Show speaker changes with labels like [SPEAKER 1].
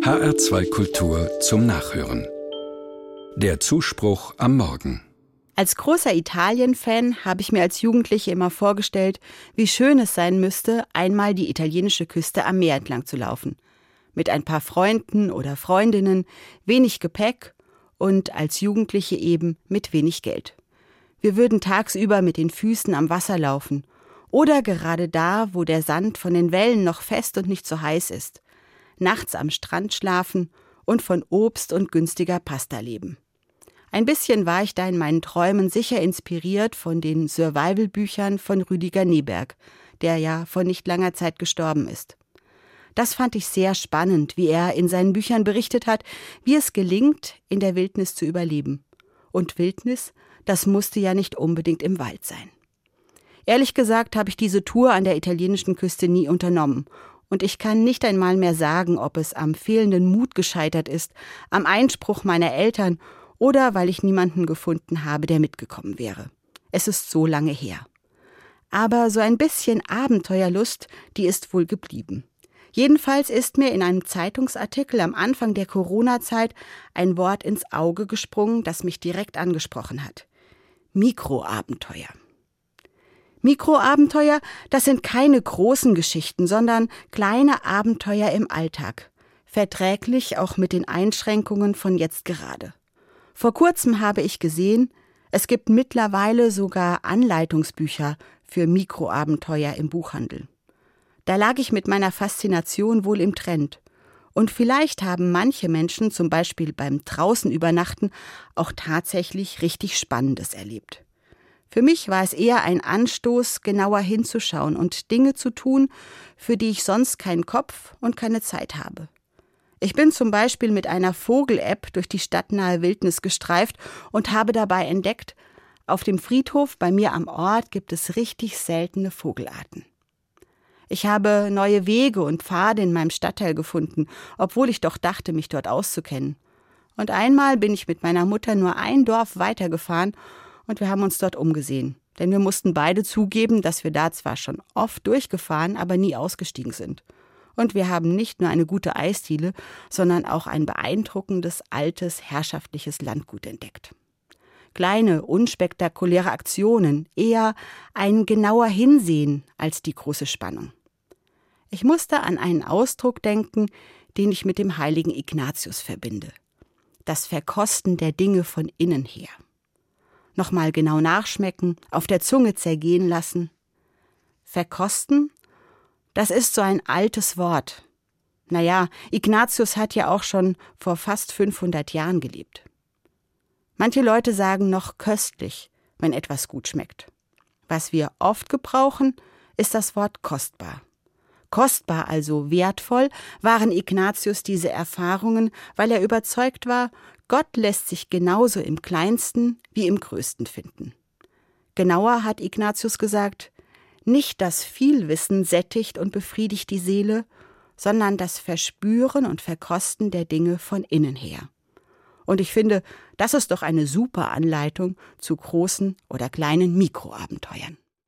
[SPEAKER 1] HR2 Kultur zum Nachhören. Der Zuspruch am Morgen.
[SPEAKER 2] Als großer Italien-Fan habe ich mir als Jugendliche immer vorgestellt, wie schön es sein müsste, einmal die italienische Küste am Meer entlang zu laufen. Mit ein paar Freunden oder Freundinnen, wenig Gepäck und als Jugendliche eben mit wenig Geld. Wir würden tagsüber mit den Füßen am Wasser laufen oder gerade da, wo der Sand von den Wellen noch fest und nicht so heiß ist. Nachts am Strand schlafen und von Obst und günstiger Pasta leben. Ein bisschen war ich da in meinen Träumen sicher inspiriert von den Survival-Büchern von Rüdiger Neberg, der ja vor nicht langer Zeit gestorben ist. Das fand ich sehr spannend, wie er in seinen Büchern berichtet hat, wie es gelingt, in der Wildnis zu überleben. Und Wildnis, das musste ja nicht unbedingt im Wald sein. Ehrlich gesagt habe ich diese Tour an der italienischen Küste nie unternommen. Und ich kann nicht einmal mehr sagen, ob es am fehlenden Mut gescheitert ist, am Einspruch meiner Eltern oder weil ich niemanden gefunden habe, der mitgekommen wäre. Es ist so lange her. Aber so ein bisschen Abenteuerlust, die ist wohl geblieben. Jedenfalls ist mir in einem Zeitungsartikel am Anfang der Corona-Zeit ein Wort ins Auge gesprungen, das mich direkt angesprochen hat. Mikroabenteuer. Mikroabenteuer, das sind keine großen Geschichten, sondern kleine Abenteuer im Alltag. Verträglich auch mit den Einschränkungen von jetzt gerade. Vor kurzem habe ich gesehen, es gibt mittlerweile sogar Anleitungsbücher für Mikroabenteuer im Buchhandel. Da lag ich mit meiner Faszination wohl im Trend. Und vielleicht haben manche Menschen zum Beispiel beim Draußenübernachten auch tatsächlich richtig Spannendes erlebt. Für mich war es eher ein Anstoß, genauer hinzuschauen und Dinge zu tun, für die ich sonst keinen Kopf und keine Zeit habe. Ich bin zum Beispiel mit einer Vogel-App durch die stadtnahe Wildnis gestreift und habe dabei entdeckt, auf dem Friedhof bei mir am Ort gibt es richtig seltene Vogelarten. Ich habe neue Wege und Pfade in meinem Stadtteil gefunden, obwohl ich doch dachte, mich dort auszukennen. Und einmal bin ich mit meiner Mutter nur ein Dorf weitergefahren und wir haben uns dort umgesehen. Denn wir mussten beide zugeben, dass wir da zwar schon oft durchgefahren, aber nie ausgestiegen sind. Und wir haben nicht nur eine gute Eisdiele, sondern auch ein beeindruckendes, altes, herrschaftliches Landgut entdeckt. Kleine, unspektakuläre Aktionen, eher ein genauer Hinsehen als die große Spannung. Ich musste an einen Ausdruck denken, den ich mit dem heiligen Ignatius verbinde. Das Verkosten der Dinge von innen her. Nochmal genau nachschmecken, auf der Zunge zergehen lassen. Verkosten? Das ist so ein altes Wort. Naja, Ignatius hat ja auch schon vor fast 500 Jahren gelebt. Manche Leute sagen noch köstlich, wenn etwas gut schmeckt. Was wir oft gebrauchen, ist das Wort kostbar. Kostbar, also wertvoll, waren Ignatius diese Erfahrungen, weil er überzeugt war, Gott lässt sich genauso im Kleinsten wie im Größten finden. Genauer hat Ignatius gesagt, nicht das Vielwissen sättigt und befriedigt die Seele, sondern das Verspüren und Verkosten der Dinge von innen her. Und ich finde, das ist doch eine super Anleitung zu großen oder kleinen Mikroabenteuern.